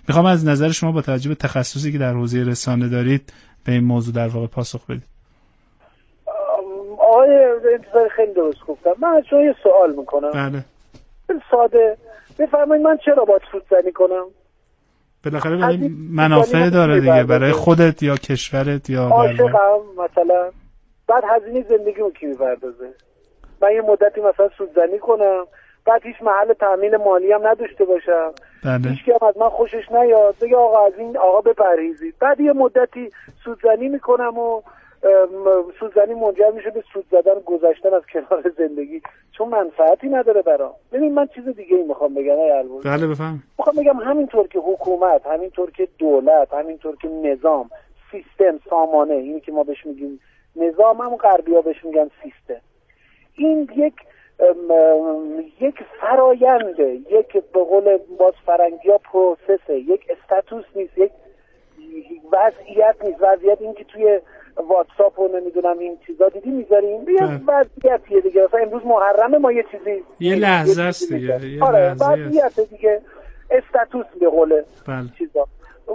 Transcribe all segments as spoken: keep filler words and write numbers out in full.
میخوام از نظر شما با توجه به تخصصی که در حوزه رسانه دارید به این موضوع در واقع پاسخ بدید. آقای انتظار خیلی درست گفتم. من از شما یه سوال میکنم. بله. ساده بفرمایید من چرا باید سودزنی کنم؟ بالاخره برای منافع داره دیگه، برای خودت یا کشورت یا عاشقم مثلا. بعد هزینه زندگیمو کی میپردازه؟ من یه مدتی مثلا سودزنی کنم، بعد هیچ محل تامین مالی هم نداشته باشم، بله. هیچ کی هم از من خوشش نیاد، بگه آقا از این آقا بپرهیزید. بعد یه مدتی سودزنی میکنم و سودزنی منجر میشه به سود زدن، گذشتن از کنار زندگی، چون منفعتی نداره برام. ببین من چیز دیگه ای میخوام بگم آقای البرز. بله بفهم. میخوام بگم همینطور که حکومت، همینطور که دولت، همینطور که نظام، سیستم، سامانه، اینی که ما بهش میگیم نظام، هم غربی‌ها بهش میگن سیستم، این یک یک فراینده، یک به قول باز فرنگی‌ها پروسسه، یک استاتوس نیست، یک وضعیت نیست. وضعیت این که توی واتساپ و نمیدونم این چیزا دیدی میذاریم، یه وضعیتیه دیگه. مثلا امروز محرمه، ما یه چیزی یه لحظه است دیگه، یه آره وضعیت دیگه، استاتوس به قول بله. چیزا.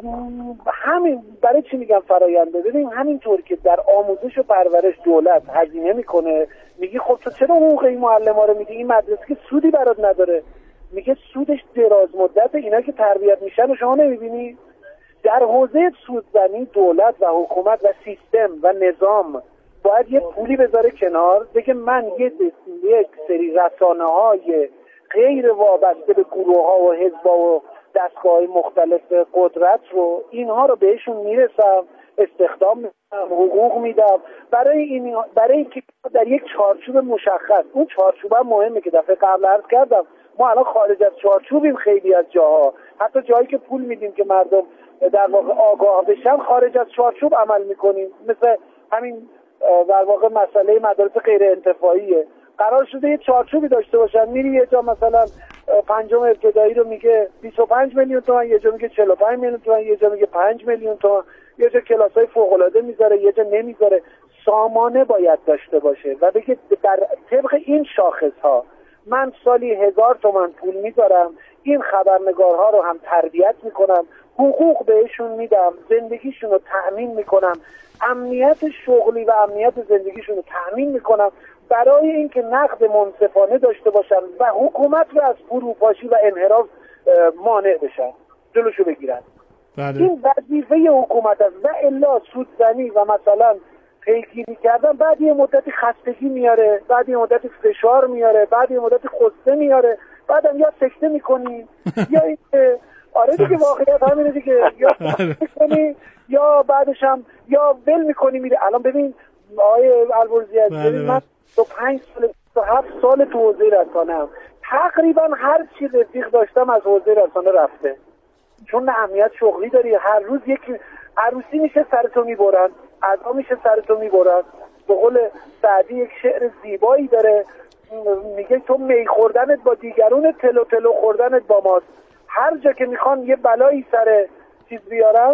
همین برای چی میگم فراینده؟ ببین همینطور که در آموزش و پرورش دولت هزینه میکنه، میگی خب تو چرا حقوق این معلم‌ها رو میدی؟ این مدرسه که سودی برات نداره. میگه سودش دراز مدت، اینا که تربیت میشن و شما نمیبینی. در حوزه سودزنی دولت و حکومت و سیستم و نظام باید یه پولی بذاره کنار، بگه من یه یک سری رسانه‌های غیر وابسته به گروه‌ها و حزب‌ها و دستگاه‌های مختلف قدرت رو، اینها رو بهشون میرسم، استخدام میدم، حقوق میدم، برای این برای اینکه در یک چارچوب مشخص. اون چارچوب هم مهمه که دفعه قبل عرض کردم، ما الان خارج از چارچوبیم خیلی از جاها، حتی جایی که پول میدیم که مردم در واقع آگاه بشن خارج از چارچوب عمل میکنیم. مثل همین در واقع مسئله مدارس غیر انتفاعیه، قرار شده یه چارچوبی داشته باشن، میری یه جا مثلا پنجم ابتدایی رو میگه بیست و پنج میلیون تومان، یه جا میگه چهل و پنج میلیون تومان، یه جا میگه پنج میلیون تومان، یه جا کلاسای فوق العاده میذاره، یه جا نمیذاره. سامانه باید داشته باشه و بگه در طبق این شاخص ها من سالی هزار تومان پول میذارم، این خبرنگارها رو هم تربیت میکنم، حقوق بهشون میدم، زندگیشون رو تأمین میکنم، امنیت شغلی و امنیت زندگیشون رو تأمین میکنم، برای اینکه نقد منصفانه داشته باشن و حکومت رو از فروپاشی و انحراف مانع بشن، جلوشو بگیرن. بله. این وظیفه حکومت است و الا سودزنی و مثلا پیگیری کردن بعد یه مدتی خستگی میاره، بعد یه مدتی فشار میاره، بعد یه مدتی خسته میاره، بعدم یا سکته میکنی یا این آره دیگه واقعیت همینه دیگه، یا میکنی یا بعدش هم یا ول میکنی میره. الان ببین آقای البرزی عزیز، من تو پنج سال تو هفت سال تو حوزه رسانه‌ام، تقریبا هر چی رفیق داشتم از حوزه رسانه رفته، چون اهمیت شغلی داری. هر روز یک عروسی میشه سرتو میبرن، عزا میشه سرتو میبرن. به قول سعدی یک شعر زیبایی داره، میگه تو می خوردنت با دیگرون، تلو تلو خوردنت با ماست. هر جا که میخوان یه بلایی سر چیز بیارن،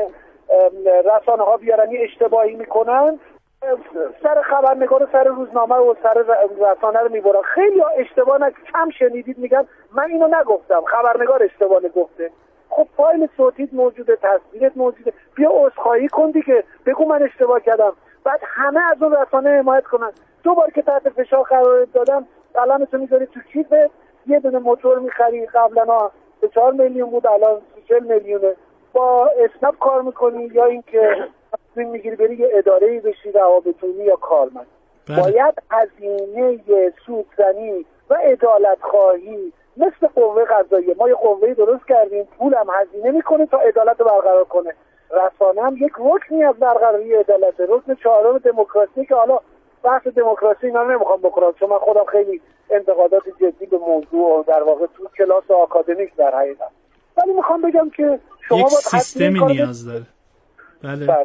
رسانه ها بیارن یه اشتباهی میکنن، سر خبرنگار و سر روزنامه و سر رسانه رو میبرن. خیلی ها اشتباه نک کم شنیدید میگن من اینو نگفتم، خبرنگار اشتباه نگفته. خب فایل صوتیت موجوده، تصویرت موجوده، بیا عذرخواهی کن دیگه، بگو من اشتباه کردم. بعد همه از اون رسانه حمایت کنن. دو بار که تحت فشار قرار دادم، الان تو میذاری تو کیفت، یه دونه موتور میخری، قبلا به چهار میلیون بود الان چهل میلیونه، با اسنپ کار میکنی یا اینکه تصمیم میگیری بری یه اداره‌ای بشی روابطونی یا کارمند. باید هزینه سودزنی و عدالت خواهی مثل قوه قضاییه، ما یه قوه‌ای درست کردیم، پولم هزینه میکنه تا عدالت رو برقرار کنه. رسانه هم یک رکنی از برقراری عدالت، رکن چهارم دموکراسی، که حالا بحث دموکراسی اینا نمیخوام بکنم چون من خودم خیلی انتقادات جدی به موضوع و در واقع تو کلاس آکادمیک در حقیقت، ولی میخوام بگم که شما یک باید سیستمی نیاز داره. بله. بله.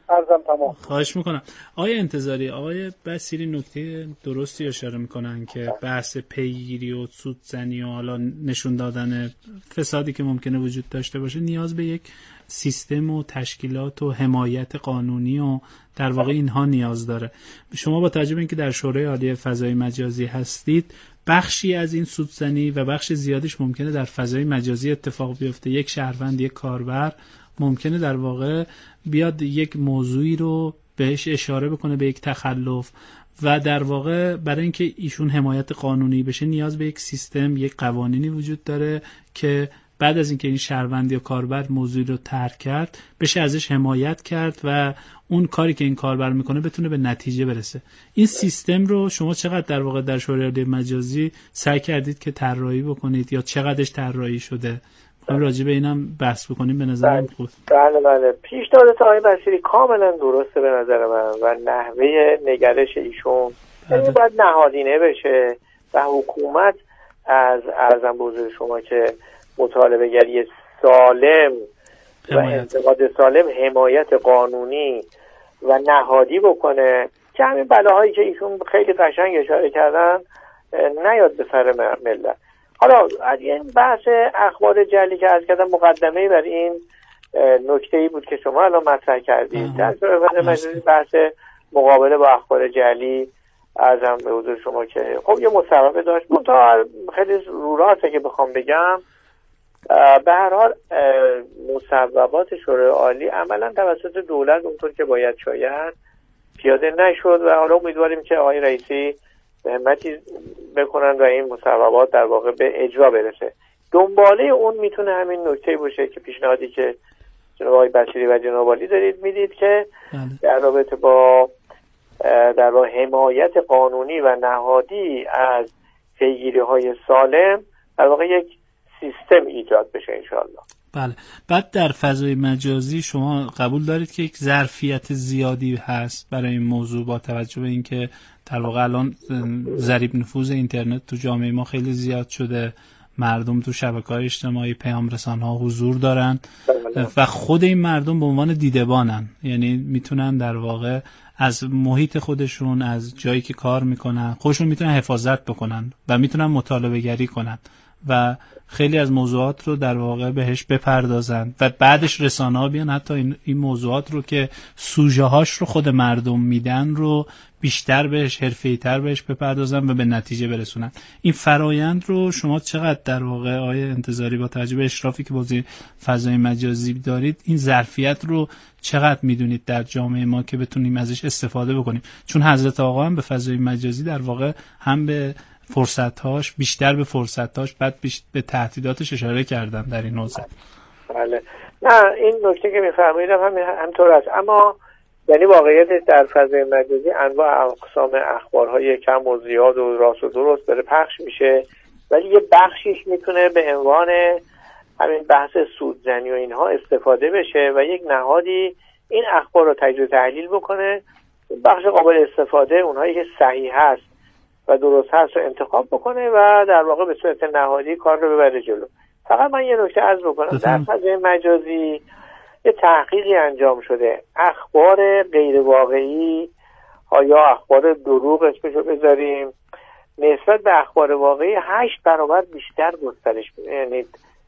عرضم تمام. خواهش میکنم. آقای انتظاری، آقای بصیری نکته درستی اشاره میکنن که بحث پیگیری و سودزنی و حالا نشون دادن فسادی که ممکنه وجود داشته باشه نیاز به یک سیستم و تشکیلات و حمایت قانونی و در واقع اینها نیاز داره. شما با توجه به اینکه در شورای عالی فضای مجازی هستید، بخشی از این سودزنی و بخش زیادش ممکنه در فضای مجازی اتفاق بیفته. یک شهروند، یک کاربر ممکنه در واقع بیاد یک موضوعی رو بهش اشاره بکنه به یک تخلف و در واقع برای اینکه ایشون حمایت قانونی بشه نیاز به یک سیستم، یک قوانینی وجود داره که بعد از اینکه این شهروند یا کاربر موضوعی رو ترک کرد بشه ازش حمایت کرد و اون کاری که این کاربر میکنه بتونه به نتیجه برسه. این سیستم رو شما چقدر در واقع در شورای عالی مجازی سعی کردید که طراحی بکنید یا چقدرش طراحی شده؟ می‌خوایم راجع به اینم بحث بکنیم. به نظرم خوب. بله بله پیشنهاد آقای بصیری کاملا درسته به نظر من و نحوه نگرش ایشون یعنی باید نهادینه بشه و حکومت از ارزم به حضور شما که مطالبه گری سالم و انتقاد سالم حمایت قانونی و نهادی بکنه که همین بلاهایی که ایشون خیلی قشنگ اشاره کردن نیاد به سر ملت. حالا از این بحث اخبار جعلی که عرض کردم مقدمه‌ای بر این نکته‌ای بود که شما الان مطرح کردید. در صورت مجازی بحث مقابله با اخبار جعلی ارزم به حضور شما که خب یه مصوبه داشت منتها خیلی رو راسته که بخوام بگم به هر حال مصوبات شورای عالی عملا توسط دولت اونطور که باید شاید پیاده نشد و حالا امیدواریم که آقای رئیسی به همتی بکنن و این مصوبات در واقع به اجرا برسه. دنباله اون میتونه همین نکته باشه که پیشنهادی که جناب آقای بصیری و جناب عالی دارید میدید که در رابطه با در واقع حمایت قانونی و نهادی از پیگیری های سالم در واقع یک سیستم ایجاد بشه انشاءالله. بله. بعد در فضای مجازی شما قبول دارید که یک ظرفیت زیادی هست برای این موضوع با توجه به اینکه در واقع الان ضریب نفوذ اینترنت تو جامعه ما خیلی زیاد شده، مردم تو شبکه‌های اجتماعی پیام رسان‌ها حضور دارن و خود این مردم به عنوان دیدبانن، یعنی میتونن در واقع از محیط خودشون، از جایی که کار میکنن خودشون میتونن حفاظت بکنن و میتونن مطالبه گری کنن و خیلی از موضوعات رو در واقع بهش بپردازن و بعدش رسانه‌ها بیان حتی این, این موضوعات رو که سوژه هاش رو خود مردم میدن رو بیشتر بهش حرفه‌ای‌تر بهش بپردازن و به نتیجه برسونن. این فرایند رو شما چقدر در واقع آقای انتظاری با توجه به اشرافی که بازی فضای مجازی دارید این ظرفیت رو چقدر میدونید در جامعه ما که بتونیم ازش استفاده بکنیم؟ چون حضرت آقا هم به فضای مجازی در واقع هم به فرصت‌هاش بیشتر به فرصت‌هاش بعد به تهدیداتش اشاره کردن در این حوزه. بله. نه این نکته که می‌فرمایید هم همینطور است، اما یعنی واقعیت در فضای مجازی انواع اقسام اخبارهای کم و زیاد و راست و درست داره پخش میشه، ولی یه بخشیش میتونه به عنوان همین بحث سودزنی و اینها استفاده بشه و یک نهادی این اخبار رو تجزیه و تحلیل بکنه، بخش قابل استفاده اونهایی که صحیح هست و درست هست رو انتخاب بکنه و در واقع به صورت نهادی کار رو ببره جلو. فقط من یه نکته عرض بکنم، در فضای مجازی یه تحقیقی انجام شده، اخبار غیر واقعی یا اخبار دروغ اسمشو بذاریم نسبت به اخبار واقعی هشت برابر بیشتر گسترش میده، یعنی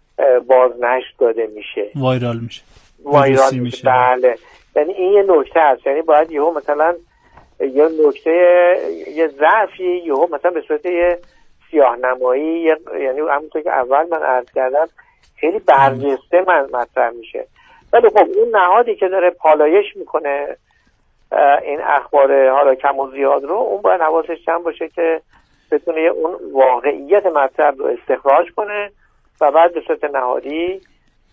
بازنشر داده میشه، وایرال میشه وایرال میشه. بله، یعنی این یه نکته هست، یعنی باید یهو مثلا یه نکته یه ضعفی یهو مثلا به صورت یه سیاه‌نمایی، یعنی همونطور که اول من عرض کردم خیلی برجسته من مطرح میشه، ولی خب اون نهادی که داره پالایش میکنه این اخبار حالا کم و زیاد رو، اون باید حواسش جمع باشه که بتونه اون واقعیت مطلب رو استخراج کنه و بعد به صورت نهادی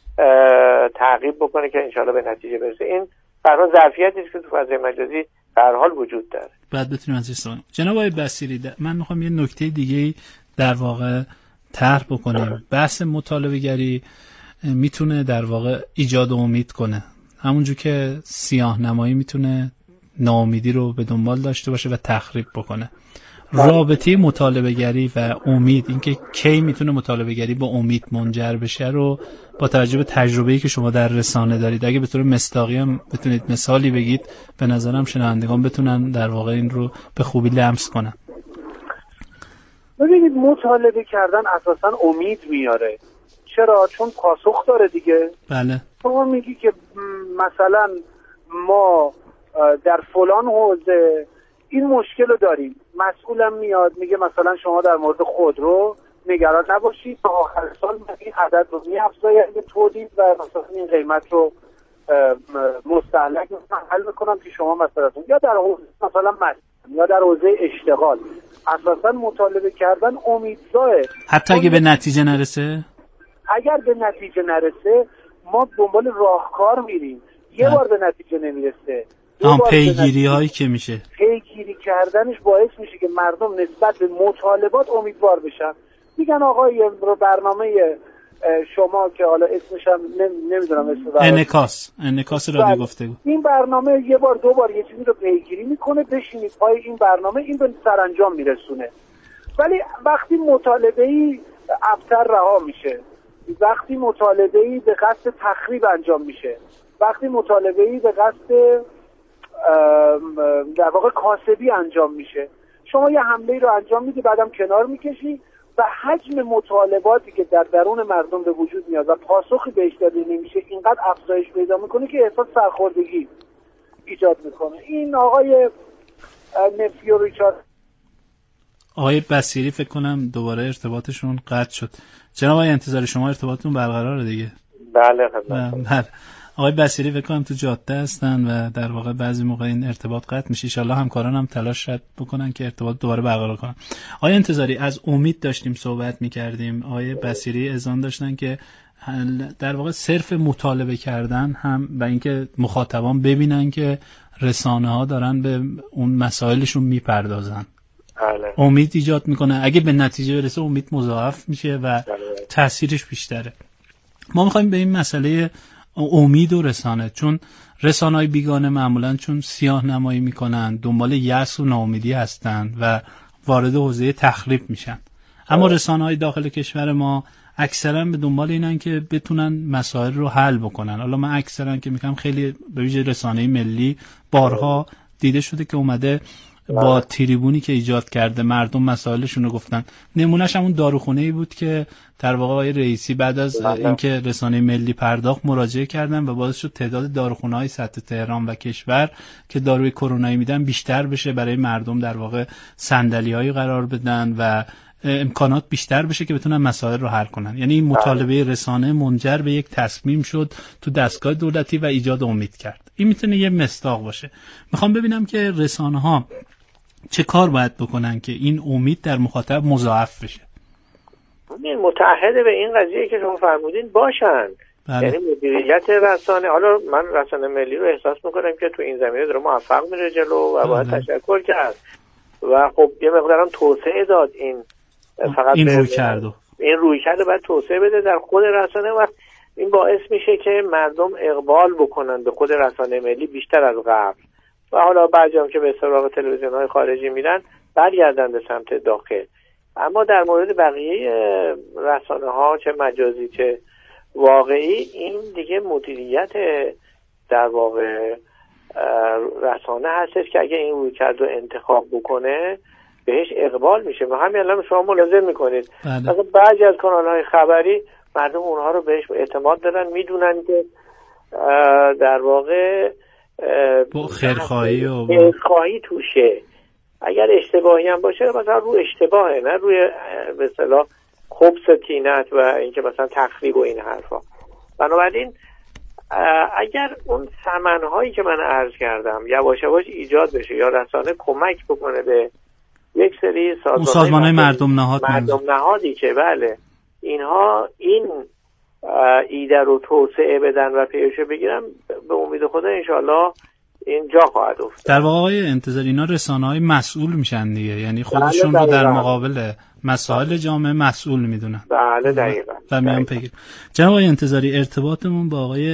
تعقیب بکنه که انشاءالله به نتیجه برسه. این برای ظرفیتی است که تو فضای مجازی به هر حال وجود داره. بعد بتونیم ازش استفاده. جناب آقای بصیری، من میخوام یه نکته دیگه در واقع طرح بکنیم. بحث مطالبه گری میتونه در واقع ایجاد امید کنه، همونجور که سیاه نمایی میتونه ناامیدی رو به دنبال داشته باشه و تخریب بکنه. رابطه مطالبه گری و امید، اینکه کی میتونه مطالبه گری با امید منجر بشه رو با توجه به تجربه‌ای که شما در رسانه دارید اگه به طور مصداقی هم بتونید مثالی بگید، به نظرم شنوندگان بتونن در واقع این رو به خوبی لمس کنن. ببینید مطالبه کردن اساساً امید میاره. چرا؟ چون پاسخ داره دیگه. بله. شما میگی که مثلا ما در فلان حوزه این مشکل رو داریم، مسئولم میاد میگه مثلا شما در مورد خودرو نگران نباشید، تا آخر سال من این عدد رو می‌افزایم به تولید و مثلا این قیمت رو مستهلک حل میکنم که شما مثلا یا در حوزه مثلا مسئول یا در حوزه اشتغال. اساسا مطالبه کردن امیدزاه. حتی اگه به نتیجه نرسه؟ اگر به نتیجه نرسه ما دنبال راهکار میریم. یه بار به نتیجه نمیرسه، هم پیگیری هایی که میشه پیگیری کردنش باعث میشه که مردم نسبت به مطالبات امیدوار بشن. میگن آقا یه برنامه شما که حالا اسمش هم نمیدونم اسم انعکاس انعکاس رادیو گفتگو، این برنامه یه بار دو بار یه چیزی رو پیگیری میکنه، بشینید پای این برنامه این به سرانجام میرسونه. ولی وقتی مطالبه‌ای ابتر رها میشه، وقتی مطالبه‌ای به قصد تخریب انجام میشه، وقتی مطالبه‌ای به قصد در واقع کاسبی انجام میشه، شما یه حمله‌ای رو انجام میدی بعدم کنار میکشی و حجم مطالباتی که در درون مردم به وجود میاد و پاسخی بهش داده نمیشه اینقدر افزایش پیدا میکنه که احساس سرخوردگی ایجاد میکنه. این آقای نفیو ریچارد آقای بصیری فکر کنم دوباره ارتباطشون قطع شد. جناب آقای انتظاری شما ارتباطتون برقراره دیگه؟ بله خدمت. بله. آقای بصیری فکر کنم تو جاده هستن و در واقع بعضی موقع این ارتباط قطع میشه. ان شاءالله همکاران هم تلاش رد بکنن که ارتباط دوباره برقرار کنن. آقای انتظاری از امید داشتیم صحبت میکردیم، آقای بصیری اذعان داشتن که در واقع صرف مطالبه کردن هم و اینکه مخاطبان ببینن که رسانه ها دارن به اون مسائلشون میپردازن، بله. امید ایجاد میکنه. اگه به نتیجه برسه امید مضاعف میشه و تاثیرش بیشتره. ما میخوایم به این مسئله امید و رسانه، چون رسانه‌های بیگانه معمولاً چون سیاه نمایی میکنن دنبال یأس و ناامیدی هستن و وارد حوزه تخریب میشن، اما رسانه‌های داخل کشور ما اکثرا به دنبال اینن که بتونن مسائل رو حل بکنن. حالا من اکثرا که میگم خیلی به ویژه رسانه ملی بارها دیده شده که اومده با تریبونی که ایجاد کرده مردم مسائلشون رو گفتن. نمونهش همون داروخونه‌ای بود که در واقع آقای رئیسی بعد از اینکه رسانه ملی پرداخت مراجعه کردن و باعث شد تعداد داروخونه‌های سطح تهران و کشور که داروی کرونایی میدن بیشتر بشه، برای مردم در واقع صندلی‌هایی قرار بدن و امکانات بیشتر بشه که بتونن مسائل رو حل کنن. یعنی این مطالبه رسانه منجر به یک تصمیم شد تو دستگاه دولتی و ایجاد امید کرد. این میتونه یه مصداق باشه. میخوام ببینم که رسانه‌ها چه کار باید بکنن که این امید در مخاطب مضاعف بشه. این متعهد به این قضیه که شما فرمودین باشن. بله. یعنی مدیریت رسانه، حالا من رسانه ملی رو احساس میکنم که تو این زمینه داره موفق میره جلو و باید بله. تشکر کرد و خب یه مقدارم توسعه داد این فقط این روی کرده این روی کرده باید توسعه بده در خود رسانه و این باعث میشه که مردم اقبال بکنن به خود رسانه ملی بیشتر از قبل و حالا بعضی هم که به سراغ تلویزیون های خارجی میرن برگردن به سمت داخل. اما در مورد بقیه رسانه ها چه مجازی چه واقعی این دیگه مدیریت در واقع رسانه هستش که اگه این روی کرد رو انتخاب بکنه بهش اقبال میشه. و همین الان شما ملاحظه میکنید مثلا بعضی از کانال های خبری مردم اونها رو بهش اعتماد دارن، میدونن که در واقع خیرخواهی و خیرخواهی توشه. اگر اشتباهی هم باشه مثلا رو اشتباهه، نه روی به اصطلاح خبث طینت و اینکه مثلا تخریب و این حرفا. بنابراین اگر اون ثمن‌هایی که من عرض کردم یواش یواش ایجاد بشه یا رسانه کمک بکنه به یک سری سازمان‌های مردم نهاد مردم نهادی که بله اینها این ایده رو توسعه بدن و پیش بگیرن، به امید خدا انشالله این جا خواهد افتاد. در واقع انتظار اینا رسانه‌های مسئول میشن دیگه، یعنی خودشون رو در مقابل مسائل جامعه مسئول میدونن. بله دقیقاً. و میان پیگیر. جناب آقای انتظاری ارتباطمون با آقای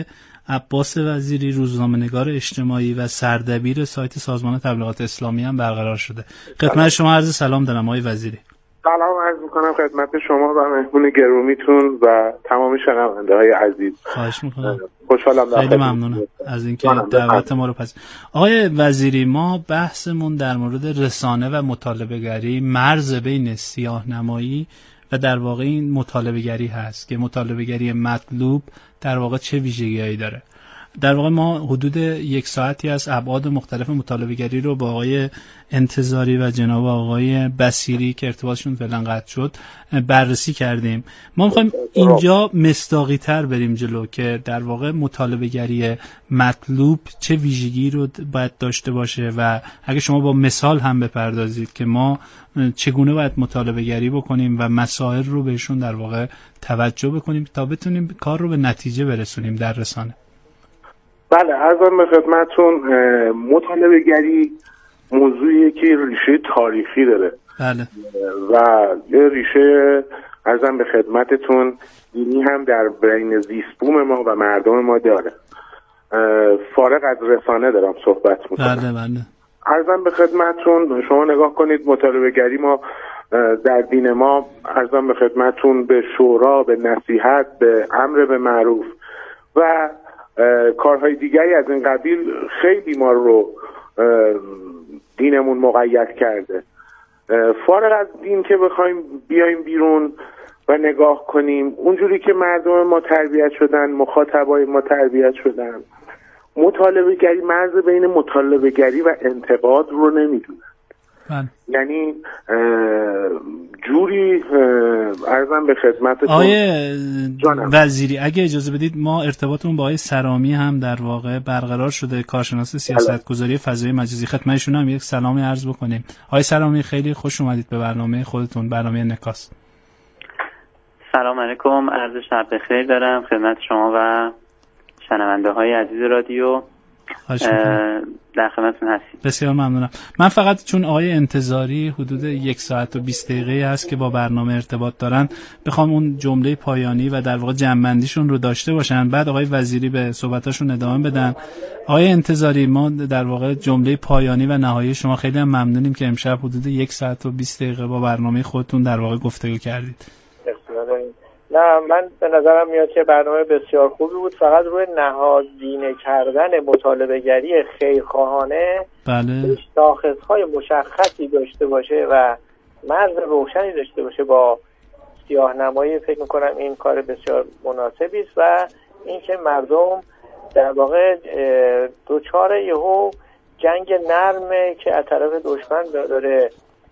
عباس وزیری، روزنامه‌نگار اجتماعی و سردبیر سایت سازمان تبلیغات اسلامی هم برقرار شده. خدمت شما عرض سلام دارم آقای وزیری. سلام عرض میکنم خدمت شما و مهمون گرامیتون و تمام شنونده های عزیز. خواهش میکنم. خوشحالم. خیلی ممنونم از اینکه دعوت ما رو پذیرفتید. آقای وزیری، ما بحثمون در مورد رسانه و مطالبه‌گری، مرز بین سیاه‌نمایی و در واقع این مطالبه‌گری هست که مطالبه‌گری مطلوب در واقع چه ویژگی‌هایی داره. در واقع ما حدود یک ساعتی از ابعاد مختلف مطالبه‌گری رو با آقای انتظاری و جناب آقای بصیری که ارتباطشون فعلا قطع شد بررسی کردیم. ما می‌خوایم اینجا مصداقی تر بریم جلو که در واقع مطالبه‌گری مطلوب چه ویژگی رو باید داشته باشه و اگه شما با مثال هم بپردازید که ما چگونه باید مطالبه‌گری بکنیم و مسائل رو بهشون در واقع توجه بکنیم تا بتونیم کار رو به نتیجه برسونیم در رسانه. بله، عرضم به خدمتون، مطالبه‌گری موضوعیه که ریشه تاریخی داره. بله. و یه ریشه عرضم به خدمتتون دینی هم در بین زیستبوم ما و مردم ما داره. فارغ از رسانه دارم صحبت میکنم. بله بله. عرضم به خدمتون شما نگاه کنید، مطالبه‌گری ما در دین ما عرضم به خدمتون به شورا، به نصیحت، به امر به معروف و کارهای دیگری از این قبیل خیلی ما رو دینمون مقید کرده. فارغ از دین که بخوایم بیایم بیرون و نگاه کنیم اونجوری که مردم ما تربیت شدن، مخاطبای ما تربیت شدن، مطالبه‌گری، مرز بین مطالبه‌گری و انتقاد رو نمیدونن. یعنی جوری عرضم به خدمتتون آقای وزیری اگه اجازه بدید ما ارتباطمون با آقای سرامی هم در واقع برقرار شده، کارشناس سیاستگذاری فضای مجازی. خدمتشون هم یک سلامی عرض بکنیم. آقای سرامی خیلی خوش اومدید به برنامه خودتون، برنامه نکاس. سلام علیکم، عرض شب بخیر دارم خدمت شما و شنونده های عزیز رادیو. در خدمتتون هستیم. بسیار ممنونم. من فقط چون آقای انتظاری حدود یک ساعت و بیست دقیقه هست که با برنامه ارتباط دارن بخوام اون جمله پایانی و در واقع جمع‌بندیشون رو داشته باشن، بعد آقای وزیری به صحبتاشون ادامه بدن. آقای انتظاری، ما در واقع جمله پایانی و نهایی شما خیلی هم ممنونیم که امشب حدود یک ساعت و بیست دقیقه با برنامه خودتون در واقع گفتگو کردید. نه، من به نظرم میاد که برنامه بسیار خوبی بود. فقط روی نهادینه کردن مطالبه‌گری خیرخواهانه بله شاخص‌های مشخصی داشته باشه و مرز روشنی داشته باشه با سیاه‌نمایی، فکر می‌کنم این کار بسیار مناسبی است و اینکه مردم در واقع دوچار یهو جنگ نرمه که از طرف دشمن داره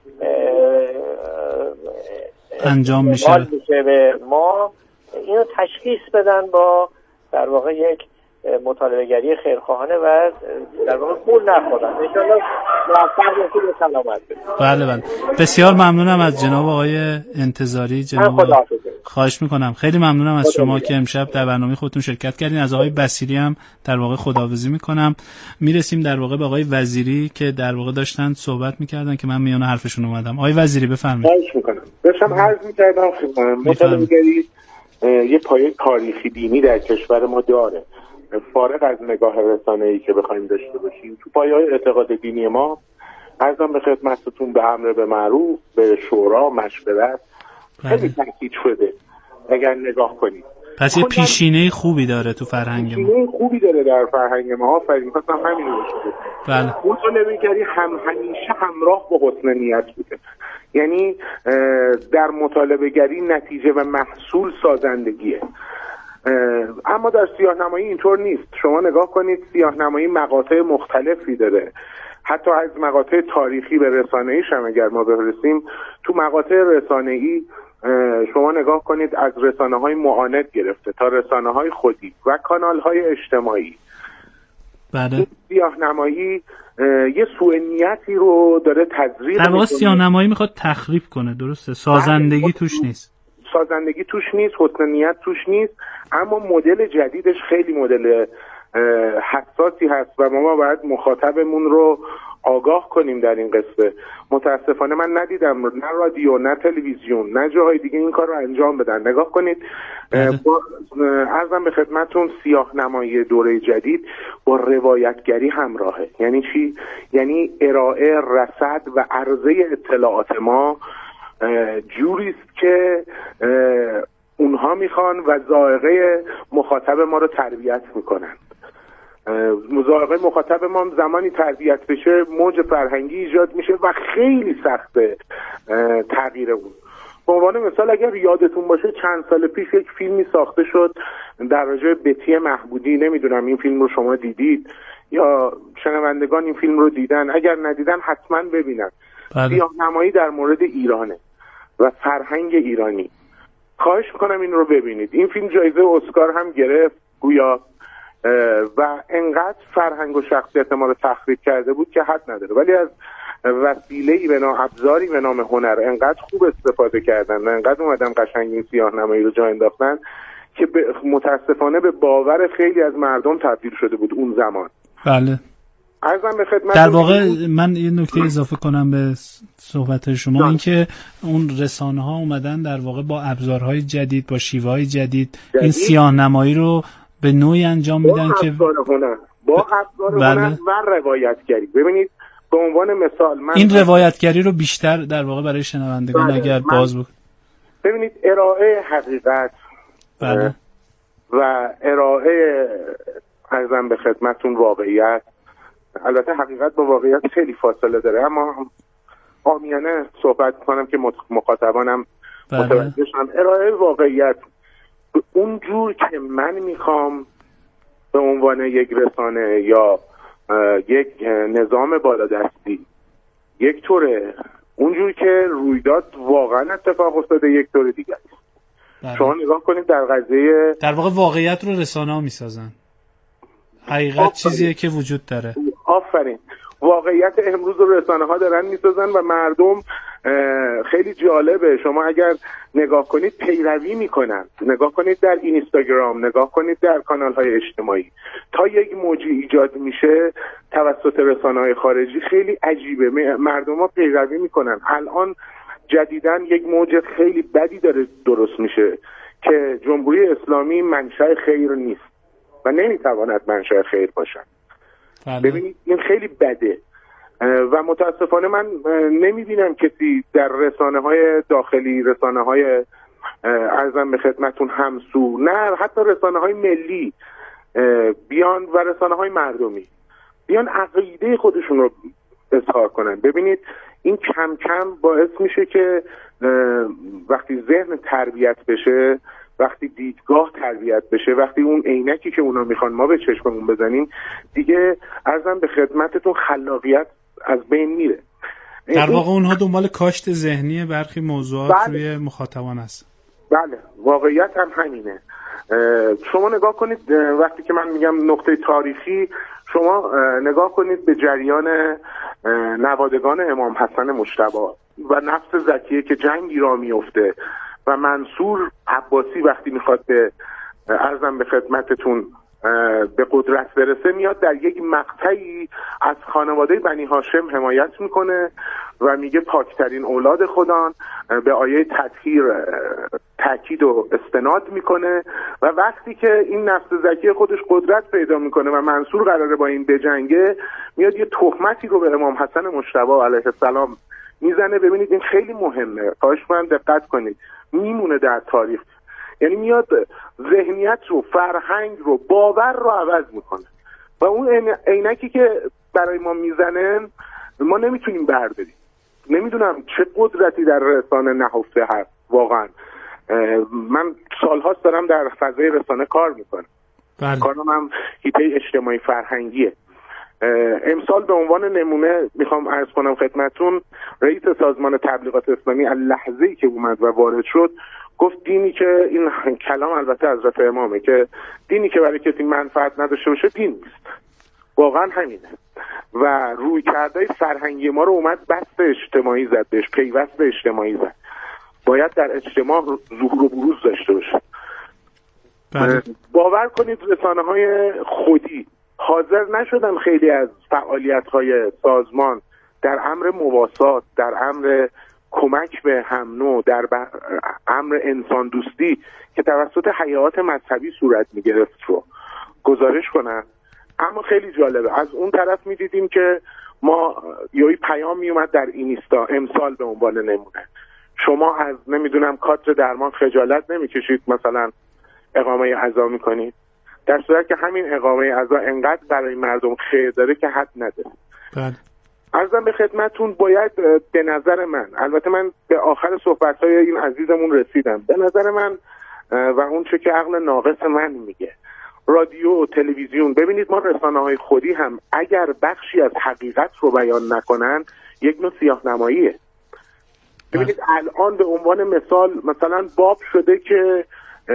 انجام میشه به ما، اینو تشخیص بدن با در واقع یک مطالبه‌گری خیرخواهانه و در واقع پول نخورن. ان شاءالله موفق باشید و سلامت باشید. بله بله، بسیار ممنونم از جناب آقای انتظاری. جناب خواهش میکنم، خیلی ممنونم از شما که امشب در برنامه خودتون شرکت کردین. از آقای بصیری هم در واقع خداحافظی میکنم. میرسیم در واقع به آقای وزیری که در واقع داشتن صحبت میکردن که من میونه حرفشون اومدم. آقای وزیری بفرمایید. خواهش میکنم. داشتم عرض میکردم خدمتتون مطالبه‌گری یه پایه تاریخی دینی در کشور ما داره. فارغ از نگاه رسانه‌ای که بخوایم داشته باشیم، تو پایه‌های اعتقاد دینی ما عرضم به خدمتتون به امر به معروف، به شورا، مشورت خیلی تاکید شده. اگر نگاه کنید پس یه پیشینه خوبی داره تو فرهنگ ما. پیشینه خوبی داره در فرهنگ ما. آفرین، مثلا همین رو شده. بله. مطالبه‌گری هم همیشه همراه با حسن نیت بوده. یعنی در مطالبه‌گری نتیجه و محصول سازندگیه. اما در سیاه‌نمایی اینطور نیست. شما نگاه کنید، سیاه‌نمایی مقاطع مختلفی داره. حتی از مقاطع تاریخی به رسانه‌ایش هم اگر ما برسیم، تو مقاطع رسانه‌ای شما نگاه کنید از رسانه‌های معاند گرفته تا رسانه‌های خودی و کانال‌های اجتماعی. بله. سیاه‌نمایی یه سوء نیتی رو داره تزریق می‌کنه. در واقع سیاه‌نمایی میخواد تخریب کنه، درسته؟ سازندگی توش نیست. سازندگی توش نیست، حسن نیت توش نیست، اما مدل جدیدش خیلی مدل حساسی هست و ما باید مخاطبمون رو آگاه کنیم در این قصه. متاسفانه من ندیدم نه رادیو نه تلویزیون نه جاهای دیگه این کار رو انجام بدن. نگاه کنید، عرضم به خدمتون سیاه نمایی دوره جدید با روایتگری همراهه. یعنی چی؟ یعنی ارائه رصد و عرضه اطلاعات ما جوریست که اونها میخوان و ذائقه مخاطب ما رو تربیت میکنن. ذائقه مخاطب ما زمانی تربیت بشه موج فرهنگی ایجاد میشه و خیلی سخته تغییر اون. به عنوان مثال اگر یادتون باشه چند سال پیش یک فیلمی ساخته شد در راجع بتی محمودی. نمیدونم این فیلم رو شما دیدید یا شنوندگان این فیلم رو دیدن؟ اگر ندیدن حتما ببینن. سیاه‌نمایی در مورد ایرانه و فرهنگ ایرانی. خواهش میکنم این رو ببینید. این فیلم جایزه اسکار هم گرفت گویا و انقدر فرهنگ و شخصیت ما رو تخریب کرده بود که حد نداره، ولی از وسیله‌ای به نام ابزاری به نام هنر انقدر خوب استفاده کردن و انقدر اومدن قشنگ این سیاه‌نمایی رو جا انداختن که متاسفانه به باور خیلی از مردم تبدیل شده بود اون زمان. بله. عرضم به خدمت در واقع من یه نکته اضافه کنم به صحبت شما، این که اون رسانه ها اومدن در واقع با ابزارهای جدید با شیوه‌های جدید, جدید این سیاه‌نمایی رو به نوعی انجام میدن که با هنر با ابزار هنر و روایتگری. ببینید به عنوان مثال من این روایتگری رو بیشتر در واقع برای شنوندگان بله. اگر باز بکنید ببینید ارائه حقیقت بله. و ارائه عرضم به خدمتون واقعیت. البته حقیقت با واقعیت خیلی فاصله داره، اما عامیانه صحبت کنم که مخاطبانم بله. متوجه شن. ارائه واقعیت اون جور که من میخوام به عنوان یک رسانه یا یک نظام بالادستی یک طوره، اونجور که رویداد واقعا اتفاق افتاده یک طور دیگه. بله. شما نگاه کنید در قضیه در واقع واقعیت رو رسانه ها میسازن، حقیقت آفرین. چیزیه که وجود داره. آفرین. واقعیت امروز رو رسانه ها دارن میسازن و مردم خیلی جالبه. شما اگر نگاه کنید پیروی میکنن. نگاه کنید در اینستاگرام، نگاه کنید در کانال های اجتماعی، تا یک موجی ایجاد میشه توسط رسانه های خارجی خیلی عجیبه. مردم ها پیروی میکنن. الان جدیداً یک موج خیلی بدی داره درست میشه که جمهوری اسلامی منشأ خیر نیست و نمیتواند منشأ خیر باشد. ببینید این خیلی بده و متاسفانه من نمیبینم کسی در رسانه های داخلی، رسانه های عرضم به خدمتون همسو، نه حتی رسانه های ملی بیان و رسانه های مردمی بیان عقیده خودشون رو اظهار کنن. ببینید این کم کم باعث میشه که وقتی ذهن تربیت بشه، وقتی دیدگاه تربیت بشه، وقتی اون عینکی که اونا میخوان ما به چشممون بزنیم، دیگه عرضم به خدمتتون خلاقیت از بین میره. در واقع اونها دنبال کاشت ذهنی برخی موضوعات بله. روی مخاطبان هست. بله واقعیت هم همینه. شما نگاه کنید وقتی که من میگم نقطه تاریخی، شما نگاه کنید به جریان نوادگان امام حسن مجتبی و نفس زکیه که جنگی را میفته و منصور عباسی وقتی میخواد به عرضم به خدمتتون به قدرت برسه، میاد در یک مقطعی از خانواده بنی هاشم حمایت میکنه و میگه پاکترین اولاد خدان، به آیه تطهیر تاکید و استناد میکنه و وقتی که این نفس زکی خودش قدرت پیدا میکنه و منصور قراره با این بجنگه، میاد یه تهمتی رو به امام حسن مجتبی علیه السلام میزنه. ببینید این خیلی مهمه، خواهش می‌کنم دقت کنید، میمونه در تاریخ. یعنی میاد ذهنیت رو، فرهنگ رو، باور رو عوض میکنه و اون عینکی که برای ما میزنن ما نمیتونیم برداریم. نمیدونم چه قدرتی در رسانه نهفته هست. واقعا من سالهاست دارم در فضای رسانه کار میکنم. بله. کارم هم حیطه اجتماعی فرهنگیه. امسال به عنوان نمونه میخوام عرض کنم خدمتون، رئیس سازمان تبلیغات اسلامی از لحظه‌ای که اومد و وارد شد گفت دینی که این کلام البته حضرت امامه که دینی که برای کسی منفعت نداشته باشه دین نیست. واقعا همینه و روی کرده فرهنگی ما رو اومد بست اجتماعی زد، بهش پیوست اجتماعی زد. باید در اجتماع ظهور و بروز داشته باشه. بله. باور کنید رسانه های خودی حاضر نشدن خیلی از فعالیت‌های سازمان در امر مواسات، در امر کمک به هم نوع، در امر انسان دوستی که توسط هیئات مذهبی صورت می‌گرفت رو گزارش کنن. اما خیلی جالبه، از اون طرف می‌دیدیم که ما یه پیام میومد در اینستا، امسال به عنوان نمونه شما از نمیدونم کادر درمان خجالت نمیکشید مثلا اقامه عزا میکنید، در صورت که همین اقامه عزا انقدر برای مردم خیر داره که حد نداره. بله. عرضم به خدمتون، باید به نظر من، البته من به آخر صحبت‌های این عزیزمون رسیدم، به نظر من و اون چه که عقل ناقص من میگه، رادیو و تلویزیون، ببینید ما رسانه‌های خودی هم اگر بخشی از حقیقت رو بیان نکنن یک نوع سیاه‌نماییه. ببینید الان به عنوان مثال مثلا باب شده که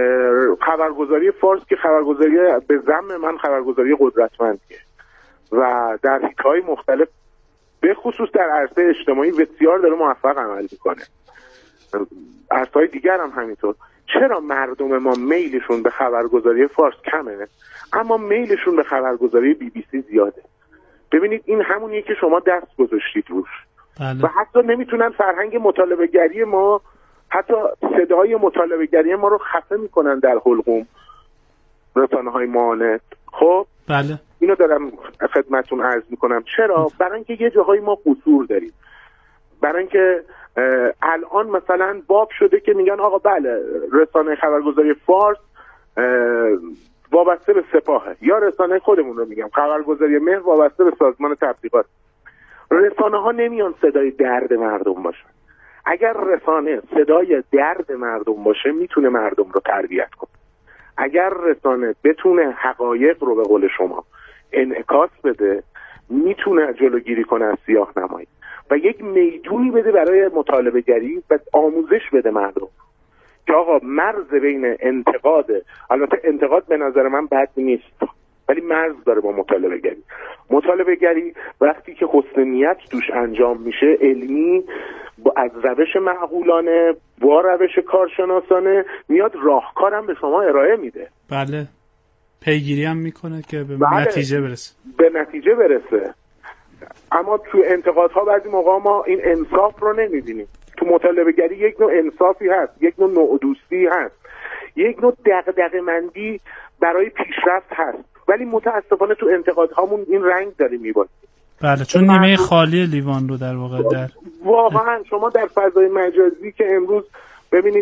خبرگزاری فارس که خبرگزاری به ضمن من خبرگزاری قدرتمندیه و در حیطه‌های مختلف به خصوص در عرصه اجتماعی بسیار داره موفق عمل میکنه، عرصه‌های دیگر هم همینطور. چرا مردم ما میلشون به خبرگزاری فارس کمه اما میلشون به خبرگزاری بی بی سی زیاده؟ ببینید این همونیه که شما دست گذاشتید روش. بله. و حتی نمیتونن فرهنگ مطالبه گری ما، حتی صدای مطالبه گری ما رو خفه میکنن در حلقوم رسانه‌های معاند. خب بله، اینو دارم خدمتتون عرض میکنم. چرا؟ برای اینکه یه جاهای ما قصور داریم، برای اینکه الان مثلا باب شده که میگن آقا بله رسانه خبرگزاری فارس وابسته به سپاهه، یا رسانه خودمون رو میگم خبرگزاری مهر وابسته به سازمان تبلیغات. رسانه ها نمیان صدای درد مردم باشن. اگر رسانه صدای درد مردم باشه میتونه مردم رو تربیت کنه. اگر رسانه بتونه حقایق رو به قول شما انعکاس بده میتونه جلوگیری کنه از سیاه‌نمایی و یک میدونی بده برای مطالبه گری و آموزش بده مردم که آقا مرز بین انتقاد، البته انتقاد به نظر من بد نیست ولی مرز داره با مطالبه گری. مطالبه گری وقتی که حسن نیت توش انجام میشه، علمی، از روش معقولانه با روش کارشناسانه میاد، راهکارم به شما ارائه میده. بله، پیگیری هم میکنه که به بله. نتیجه برسه به نتیجه برسه. اما تو انتقادها بعضی موقع ما این انصاف رو نمیبینیم. تو مطالبه گری یک نوع انصافی هست، یک نوع نوع دوستی هست، یک نوع دغدغه‌مندی برای پیشرفت هست، ولی متاسفانه تو انتقادهامون این رنگ داره میبازه. بله، چون نیمه خالی لیوان رو در واقع در واقعا شما در فضای مجازی که امروز ببینید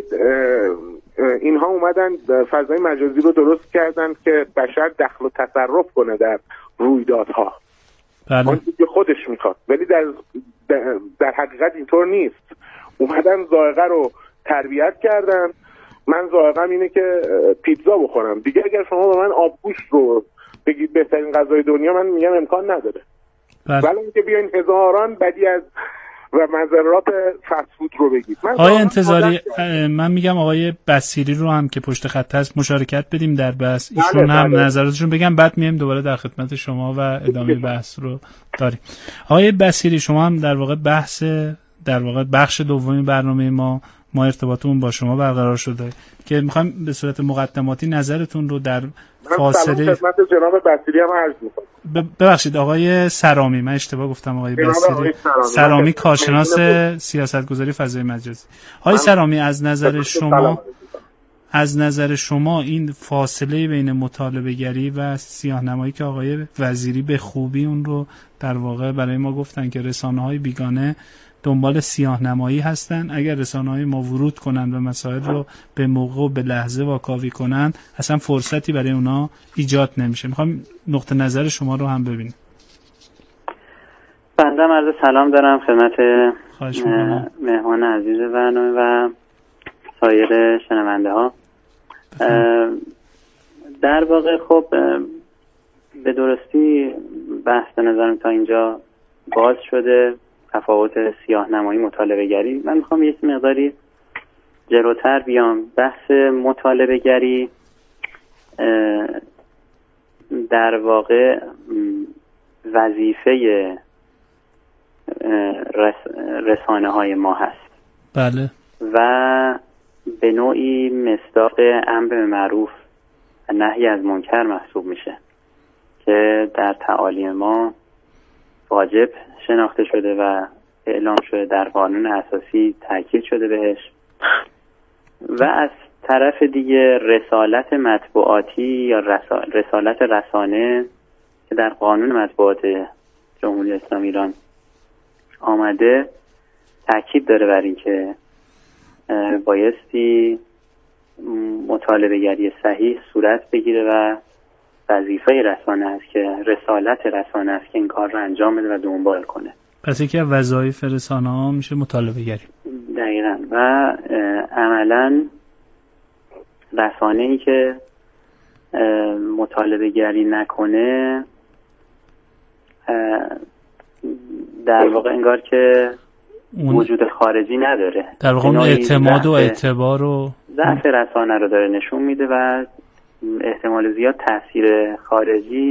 اینها اومدن فضای مجازی رو درست کردن که بشر دخل و تصرف کنه در رویدادها. بله. آن که خودش میخواد، ولی در در حقیقت اینطور نیست. اومدن ذائقه رو تربیت کردن. من ذائقه‌م اینه که پیتزا بخورم دیگه. اگر شما به من آبگوشت رو بگید بهترین غذای دنیا، من میگم امکان نداره. ولی اینکه بیاین هزاران بدی از و مضرات فست فود رو بگید. آقای انتظاری، من میگم آقای بصیری رو هم که پشت خط هست مشارکت بدیم در بحث، ایشون هم بله. نظراتشون بگم، بعد میایم دوباره در خدمت شما و ادامه بحث رو داریم. آقای بصیری، شما هم در واقع بحث در واقع بخش دومی برنامه ما ما ارتباطمون با شما برقرار شده که میخوایم به صورت مقدماتی نظرتون رو در فاصله خدمت جناب بصیری هم عرض می‌کنم. ببخشید آقای سرامی، من اشتباه گفتم آقای بصیری. سرامی کارشناس سیاستگذاری فضای مجازی. آقای سرامی، از نظر شما از نظر شما این فاصله بین مطالبه گری و سیاه‌نمایی که آقای وزیری به خوبی اون رو در واقع برای ما گفتن که رسانه‌های بیگانه دنبال سیاه‌نمایی هستن، اگر رسانه‌های ما ورود کنن و مسائل رو به موقع و به لحظه واکاوی کنن اصلا فرصتی برای اونا ایجاد نمیشه. میخوام نقطه نظر شما رو هم ببینیم. بنده عرض سلام دارم خدمت مهمان عزیز برنامه و سایر شنونده ها. در واقع خب به درستی بحث به نظرم تا اینجا باز شده، تفاوت سیاه‌نمایی مطالبه گری. من میخوام یک مقداری جلوتر بیام. بحث مطالبه گری در واقع وظیفه رسانه های ما هست. بله. و به نوعی مصداق امر معروف و نهی از منکر محسوب میشه که که در تعالیم ما واجب شناخته شده و اعلام شده، در قانون اساسی تاکید شده بهش. و از طرف دیگه رسالت مطبوعاتی یا رسالت رسانه که در قانون مطبوعات جمهوری اسلامی ایران آمده تاکید داره بر این که بایستی مطالبه گری صحیح صورت بگیره و وظیفه رسانه است که رسالت رسانه است که این کار رو انجام بده و دنبال کنه. پس یکی از وظایف رسانه ها میشه مطالبه گری. دقیقاً. و عملاً رسانه‌ای که مطالبه گری نکنه در واقع انگار که وجود خارجی نداره، در واقع اعتماد و اعتبار و ضعف رسانه رو داره نشون میده و احتمال زیاد تاثیر خارجی